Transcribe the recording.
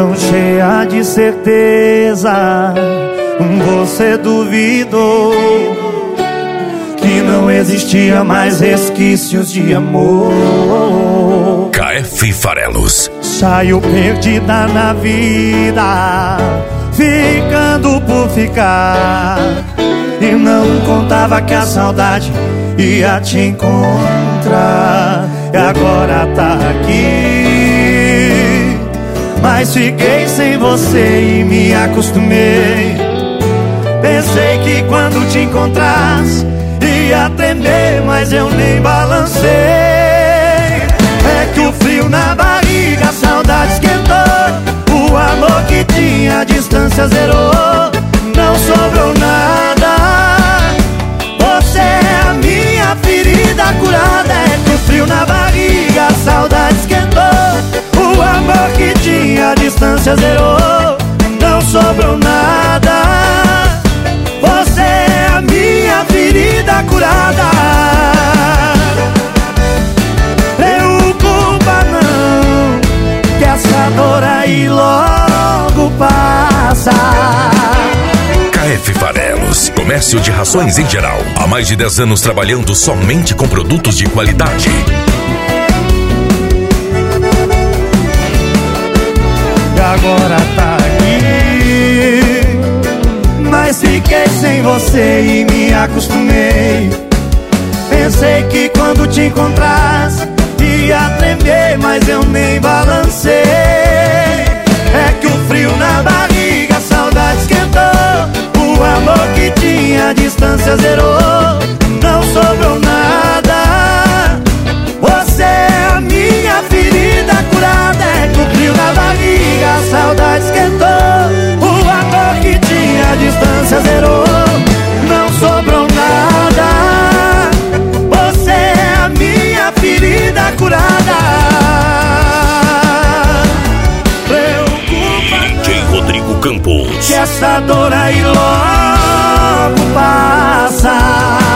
tão cheia de certeza, você duvidou que não existia mais resquícios de amor. KF Farelos. Saiu perdida na vida, ficando por ficar, e não contava que a saudade ia te encontrar. E agora tá aqui, mas fiquei sem você e me acostumei. Pensei que quando te encontrasse ia tremer, mas eu nem balancei. É que o frio na barriga, a saudade esquentou. O amor que tinha, a distância zerou. Não sobrou nada. Você é a minha ferida curada. É que o frio na barriga, a saudade esquentou. O amor que tinha, a distância zerou. Não sobrou nada. Você é a minha ferida curada. Preocupa não, que essa dor aí logo passa. KF Farelos, comércio de rações em geral. Há mais de 10 anos trabalhando somente com produtos de qualidade. E agora tá aqui, mas fiquei sem você e me acostumei. Pensei que quando te encontrasse ia tremer, mas eu nem balancei. É que o frio na barriga, a saudade esquentou. O amor que tinha, a distância zerou. Não sobrou nada. Você é a minha ferida curada. É que o frio na barriga, a saudade esquentou. O amor que tinha, a distância zerou. Não sobrou nada. Você é a minha ferida curada. Preocupa DJ Rodrigo Campos, que essa dor aí logo passa.